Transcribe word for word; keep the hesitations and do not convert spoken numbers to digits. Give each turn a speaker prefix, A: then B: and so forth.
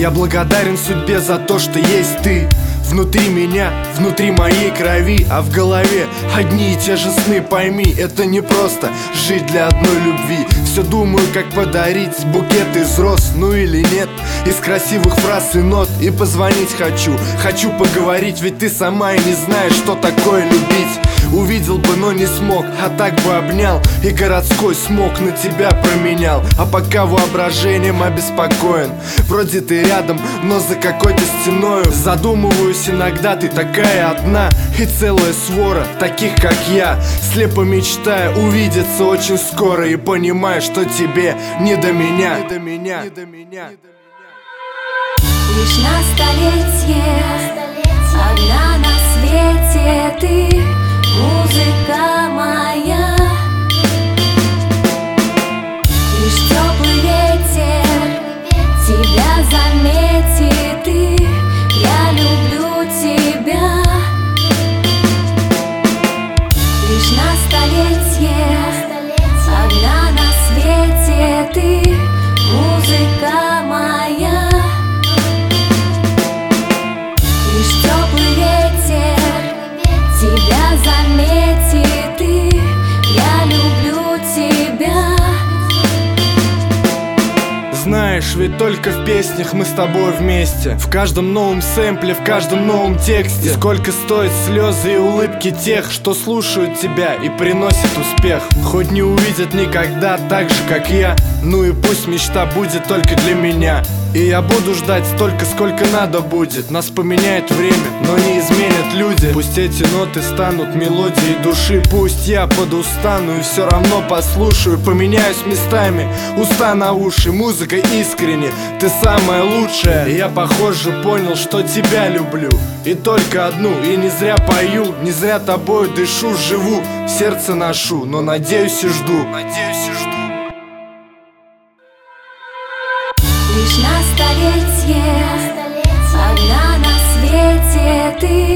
A: Я благодарен судьбе за то, что есть ты внутри меня, внутри моей крови. А в голове одни и те же сны, пойми, это не просто жить для одной любви. Все думаю, как подарить букет из роз, ну или нет, из красивых фраз и нот. И позвонить хочу, хочу поговорить, ведь ты сама и не знаешь, что такое любить. Увидел бы, но не смог, а так бы обнял, и городской смог на тебя променял. А пока воображением обеспокоен, вроде ты рядом, но за какой-то стеною. Задумываюсь иногда, ты такая одна, и целая свора таких, как я, слепо мечтая увидеться очень скоро. И понимая, что тебе не до меня, не до меня, не до меня.
B: Лишь на столетие, одна на свете ты, музыка моя. Лишь теплый ветер тебя заметит, и я люблю тебя. Лишь на столетие, одна на свете ты, музыка моя. Лишь теплый ветер тебя заметит, и я люблю тебя.
A: Знаешь, ведь только в песнях мы с тобой вместе, в каждом новом сэмпле, в каждом новом тексте. Сколько стоят слезы и улыбки тех, что слушают тебя и приносят успех. Хоть не увидят никогда так же, как я, ну и пусть мечта будет только для меня. И я буду ждать столько, сколько надо будет. Нас поменяет время, но не изменят люди. Пусть эти ноты станут мелодией души, пусть я подустану и все равно послушаю. Поменяюсь местами, уста на уши, музыка искренне, ты самая лучшая. И я, похоже, понял, что тебя люблю, и только одну, и не зря пою, не зря тобою дышу, живу, в сердце ношу, но надеюсь и жду, надеюсь и жду.
B: Лишь на столетие, одна на свете ты,